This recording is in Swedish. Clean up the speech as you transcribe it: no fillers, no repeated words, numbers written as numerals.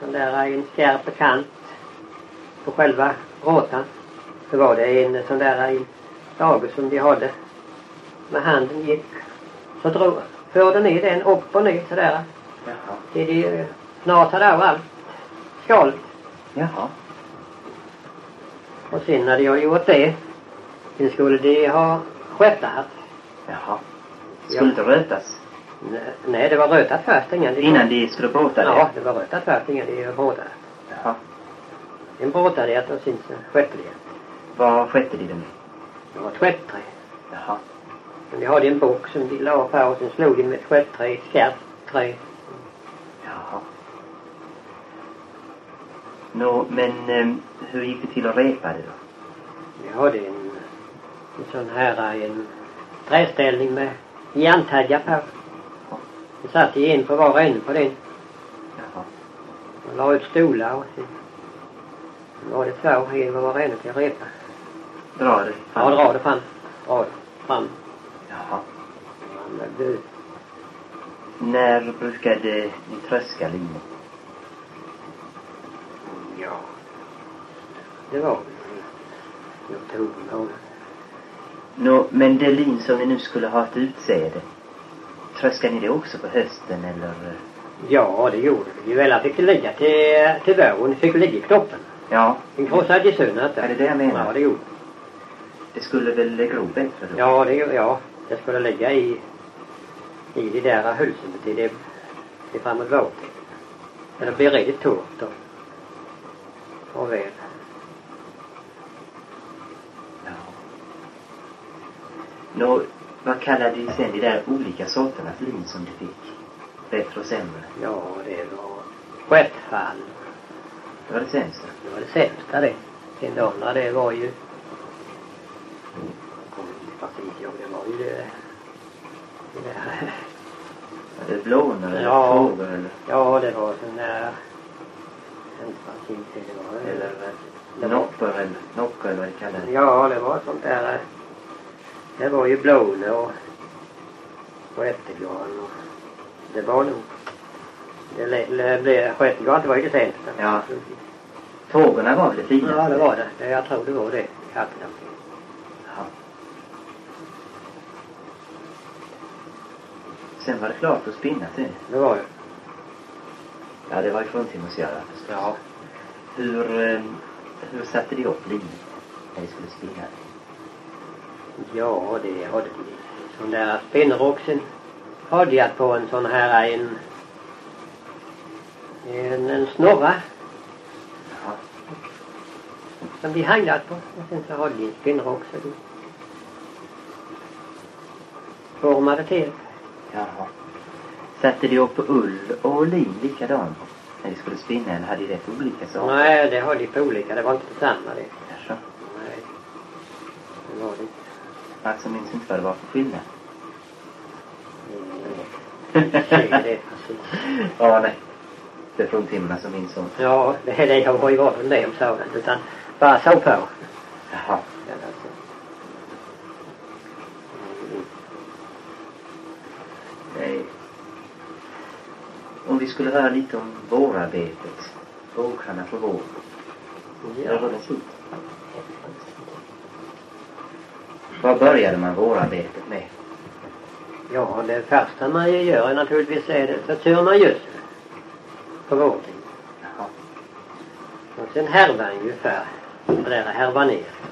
sån där en skarp kant på själva råtan. Så var det en sån där en dag som de hade. Med handen gick. Så förde ner den upp och ner sådär. Jaha. Det de snart hade av allt skalet. Jaha. Och sen när de har gjort det, sen skulle de ha sköttat. Jaha. Skulle inte rötas? Nej, det var rötat först innan de skulle bråta det? Ja, det var rötat först innan de bråtade. Jaha. En bråtade det och sen så skötte det. Vad skötte de med? Det var tvätträ. Jaha. Men de hade en bok som de la på och sen slog de med tvätträ, ett skarpt trä. Jaha. Nå, men hur gick det till att repa det då? Vi hade en sån här en träställning med järntaggar på. Vi satt i en på var en på den. Jaha. Och la ut stolar och sen var det två, en var en till repa. Dra det fram? Ja, dra det fram. Dra det fram. Jaha. Men du, När brukade ni tröska linor? ja. Det var i oktober månad. Nå, men det lin som ni nu skulle ha ett utsäde, tröskade ni det också på hösten eller? Ja, det gjorde vi. Väl fick det ligga till våren. Fick det ligga i knoppen. Ja. En krossade i sönder inte. Är det det jag menar? Ja, det gjorde. Det skulle väl gro bättre då? Ja, det skulle ligga i det där hölsen till det framåt våren. Men det blir riktigt torrt då. Och väl. Ja. Nå, vad kallade de sen de där olika sorternas lin som du fick? Bättre och sämre? Ja, det var sköttfall. Det var det sämsta? Det var det sämsta det. Sen de andra det var ju... Jag kommer inte precis ihåg, det var ju det där... Var det blånor eller Ja. fågel eller? Ja, det var sån där... Inte precis det var. Eller nockor eller vad det kallas? Ja, det var sånt där... Det var ju blånor och ättergarn och... Det var nog... Det blev skötgarn, det var ju det sämsta. Ja. Fåglarna var väl det finaste? Ja, det var det. Jag tror det var det. Ja. Sen var det klart att spinna sen. Det var det. Ja, det var ju fruntimmer att göra. Ja. Hur satte de upp linjen när de skulle spinna? Ja, det hade de. Sån där spinnroxen hade jag på en sån här en snorra. Jaha. Som de hanglat på. Och sen så hade de en spinnrox och de formade till. Jaha. Satte de upp på ull och lin likadant när de skulle spinna, eller hade de rätt olika saker? Nej, det hade de på olika. Det var inte detsamma det. Jaså? Nej, det var det inte. Alltså minns inte vad det var för skillnad. Säger det precis. Ja, nej. Det är fruntimmerna som minns sånt. Ja, det är det jag har ju varit med om sådant. Utan bara så på. Jaha. Ja, alltså. Nej. Om vi skulle höra lite om vårarbetet. Åkrarna för vår. Ja. Vad började man vårarbetet med? Ja, det första man gör är naturligtvis så tur man gödsel på våren. Jaha. Och sen härvar ju för det där härvar ner.